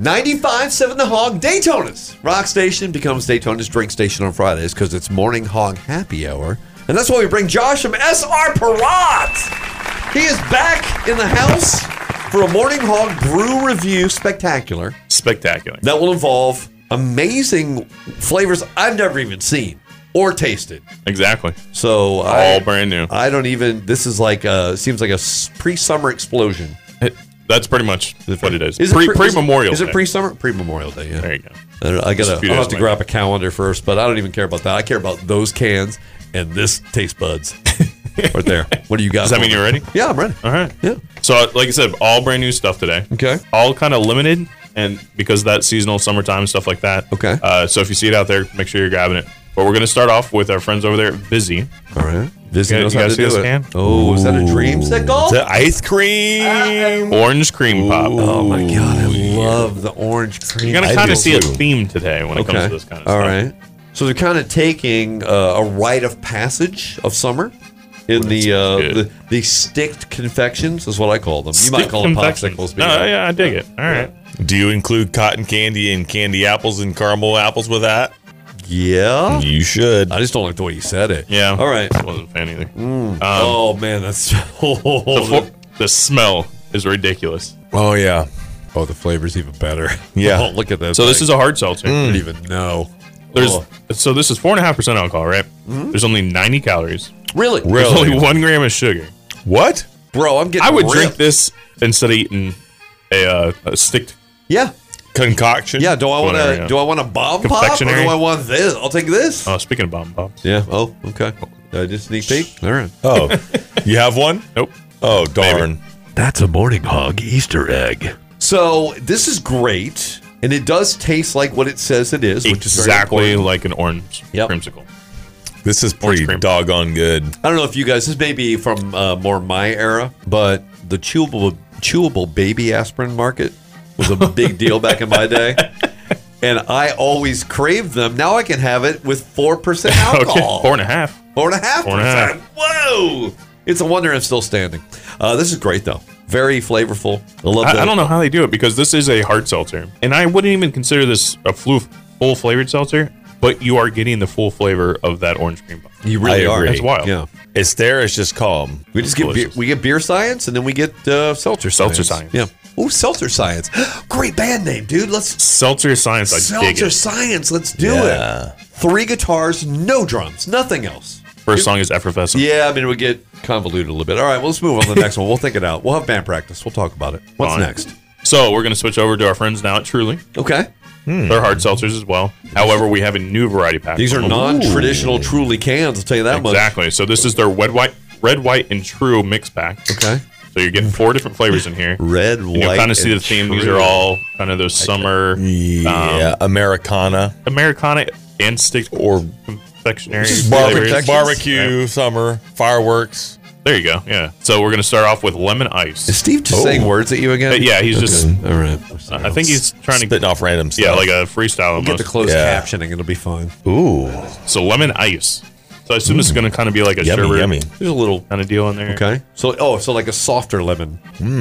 95.7 The Hog, Daytona's rock station, becomes Daytona's drink station on Fridays because it's Morning Hog Happy Hour. And that's why we bring Josh from SR Parat. He is back in the house for a Morning Hog Brew Review Spectacular. Spectacular. That will involve amazing flavors I've never even seen or tasted. Exactly. So all brand new. I don't even, this is like seems like a pre-summer explosion. That's pretty much what it is. Is Pre-Memorial Day. Is it pre-summer? Pre-Memorial Day, yeah. There you go. I'll have to grab a calendar first, but I don't even care about that. I care about those cans and this taste buds right there. What do you got? Does that mean you're ready? Yeah, I'm ready. All right. Yeah. So, like I said, all brand new stuff today. Okay. All kind of limited, and because of that seasonal summertime stuff like that. Okay. So if you see it out there, make sure you're grabbing it. But we're going to start off with our friends over there at Vizzy. All right. Vizzy knows You how guys to see do this it. can? Oh, is that a dreamsicle? The ice cream. Orange cream pop. Oh, my God. I love the orange cream. You're going to I kind of do see a too. theme today when it comes to this kind of All stuff. right. So they're kind of taking a rite of passage of summer in the sticked confections is what I call them. You might call them popsicles. No, yeah, I dig it. All right. Do you include cotton candy and candy apples and caramel apples with that? Yeah. You should. I just don't like the way you said it. Yeah. All right. I wasn't a fan either. Oh, man. That's... The smell is ridiculous. Oh, yeah. Oh, the flavor's even better. Yeah. Oh, look at this. So this is a hard seltzer. I don't even know. So this is 4.5% alcohol, right? There's only 90 calories. Really? There's only 1 gram of sugar. What? Bro, I'm getting I would ripped. drink this instead of eating a sticked. Yeah. Concoction? Yeah. Do I want Whatever, to yeah. do I want a bomb pop or do Confectionery? I want this? I'll take this. Oh, speaking of bomb pops. Yeah. Oh, okay. Just sneak peek. All right. Oh. You have one? Nope. Oh, darn. That's a Morning Hog Easter egg. So this is great, and it does taste like what it says it is, which is very Exactly important. like an orange Yep. creamsicle. This is pretty cream. doggone good. I don't know if you guys, this may be from more my era, but the chewable baby aspirin market was a big deal back in my day. And I always craved them. Now I can have it with 4% alcohol. Okay. 4.5. 4.5%. Whoa! It's a wonder it's still standing. This is great, though. Very flavorful. I love that. I don't know how they do it because this is a hard seltzer. And I wouldn't even consider this a full flavored seltzer, but you are getting the full flavor of that orange cream pop. You really I are. agree. That's wild. Yeah. It's there. It's just calm. We just get beer, delicious. we get beer science, and then we get seltzer science. Seltzer science. Yeah. Oh, seltzer science. Great band name, dude. Let's Seltzer science, I dig seltzer it. science. Let's do Yeah. it. 3 guitars, no drums, nothing else. First song is Effervescent. Yeah, I mean, it would get convoluted a little bit. All right, well, let's move on to the next one. We'll think it out. We'll have band practice. We'll talk about it. What's Fine. next? So we're going to switch over to our friends now at Truly. Okay. They're hard seltzers as well. However, we have a new variety pack. These are from them. non-traditional Truly cans, I'll tell you that much. Exactly. So this is their red, white, and true mix pack. Okay. So you're getting 4 different flavors in here. Red, And white, you'll kind of see and the theme. These true. are all kind of those summer Yeah. Americana. Americana and stick Or confectionery just flavors. barbecue, Right. summer, fireworks. There you go. Yeah. So we're going to start off with lemon Is ice. Steve just Oh. saying words at you again? Yeah, he's just. All right. I think he's trying to. Spitting off random stuff. Yeah, like a freestyle Get almost. the closed Yeah. captioning. It'll be fine. Ooh. So lemon ice. So I assume this is going to kind of be like a Yummy, sherbet yummy. There's a little. kind of deal in there. Okay. So like a softer lemon.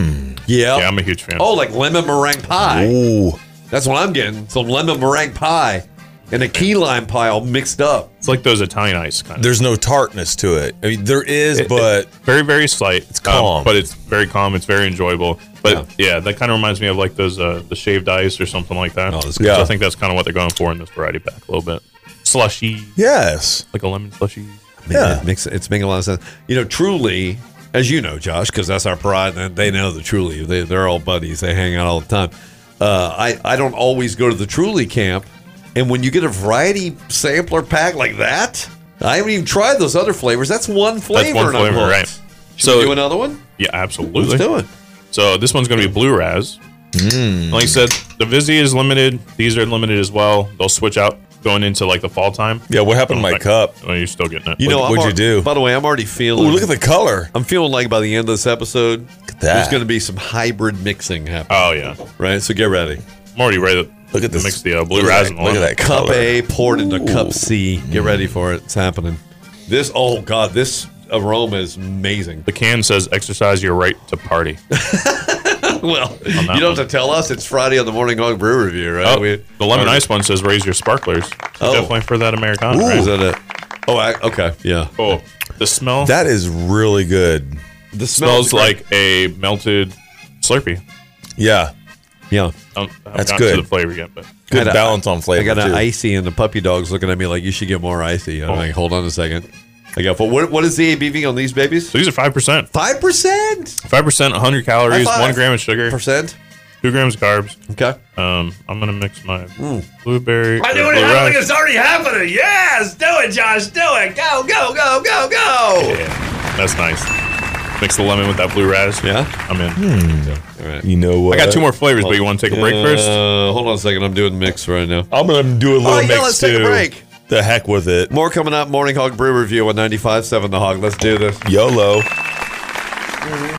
Yeah. Yeah, I'm a huge fan. Oh, like lemon meringue pie. Ooh. That's what I'm getting. Some lemon meringue pie and a key lime pie all mixed up. It's like those Italian ice kind of. There's no tartness to it. I mean, there is, but Very, very slight. It's calm. but it's very calm. It's very enjoyable. But yeah, that kind of reminds me of like those the shaved ice or something like that. Oh, that's good. So Yeah. I think that's kind of what they're going for in this variety pack a little bit. Slushy, yes. like a lemon slushy. Yeah. It's making a lot of sense. You know, Truly, as you know, Josh, because that's our pride, and they know the Truly. They're all buddies. They hang out all the time. I don't always go to the Truly camp, and when you get a variety sampler pack like that, I haven't even tried those other flavors. That's one flavor. That's one and I'm flavor, hooked. right? Should So- we do another one? Yeah, absolutely. Let's do it. So this one's going to be Blue Raz. Like I said, the Vizzy is limited. These are limited as well. They'll switch out going into like the fall time. Yeah, what happened to my cup? Oh, you're still getting it. You know, What'd you do? By the way, I'm already feeling. Ooh, look at the color. I'm feeling like by the end of this episode, at there's that. going to be some hybrid mixing happening. Oh yeah, Right, so get ready. I'm already ready to Look at this. mix the Blue Look at Raz that- and the look at lemon. that Cup color. A poured into cup C. Get ready for it. It's happening. This, oh God, this aroma is amazing. The can says "Exercise your right to party." Well, you that don't have one. to tell us. It's Friday on the Morning Hog Brew Review, right? Oh, the lemon ice one says raise your sparklers. So Oh. definitely for that Americano. Is Right? that it? Oh, okay. Yeah. Oh, the smell That is really good. The smells smell's like a melted Slurpee. Yeah. Yeah. I haven't That's gotten good. to the flavor yet, but Good I got a- balance on flavor. I got an too. icy, and the puppy dog's looking at me like you should get more icy. I'm Oh. like, hold on a second. I got. What is the ABV on these babies? so these are 5%. 5%. 5%, 100 calories, High five. 1 gram of sugar, 2 grams of carbs. Okay. I'm gonna mix my blueberry. I or do it. blue How rice. it's already happening. Yes, do it, Josh. Do it. Go, go, go, go, go. Yeah, that's nice. Mix the lemon with that blue radish. Yeah. I'm in. All right. You know what? I got 2 more flavors, but you want to take a break first? Hold on a second. I'm doing mix right now. I'm going to do a little Oh, yeah, mix let's too. take a break. The heck with it. More coming up. Morning Hog Brew Review on 95.7 The Hog. Let's do this. YOLO.